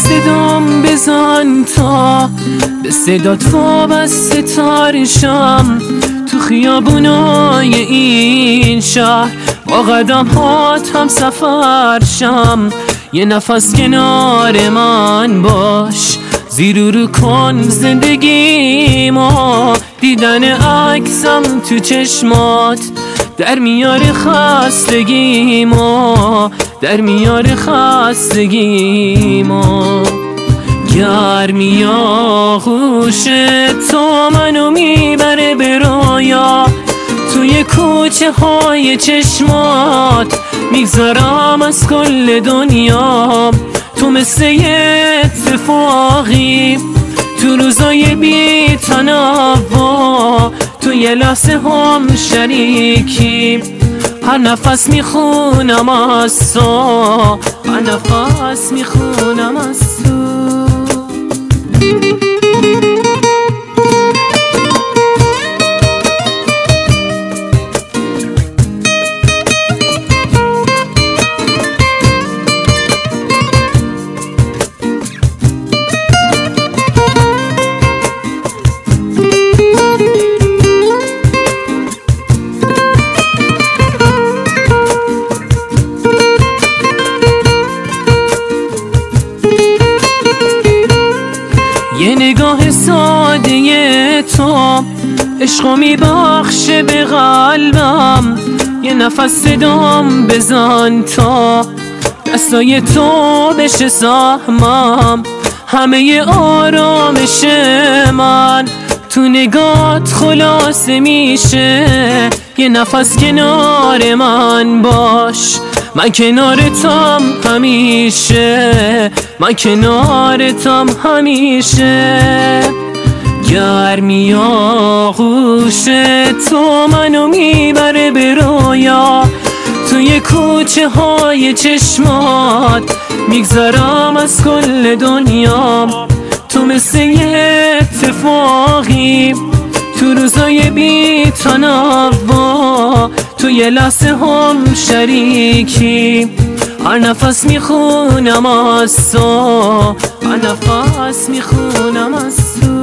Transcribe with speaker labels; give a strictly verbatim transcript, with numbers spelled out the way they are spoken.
Speaker 1: صدام بزن تا به صدات وابسته تارشم تو خیابونای این شهر، با قدم هات هم سفر شم. یه نفس کنار من باش، زیر و رو کن زندگیمو. دیدن عکسم تو چشمات در میار خستگیمو، در میار خستگیمو. گرمی آغوش تو منو میبره به رویا، توی کوچه های چشمات میگذرم از کل دنیا. تو مثل یه اتفاقی تو روزای بی تنوع، تو یه لحظه هم شریکی. هر نفس میخونم از تو، هر نفس میخونم از تو. یه نگاه ساده تو عشقو میبخشه به قلبم. یه نفس صدام بزن تا دستای تو بشه سهمم. همه آرامش من تو نگات خلاصه میشه. یه نفس کنار من باش، من کنارتم همیشه، من کنارتم همیشه. گرمی آغوش تو منو میبره به رویا، توی کوچه های چشمات میگذرم از کل دنیا. تو مثل یه اتفاقی تو روزای بی تنوع، تو یه لحظه هم شریکی. هر نفس میخونم از تو، هر نفس میخونم از تو.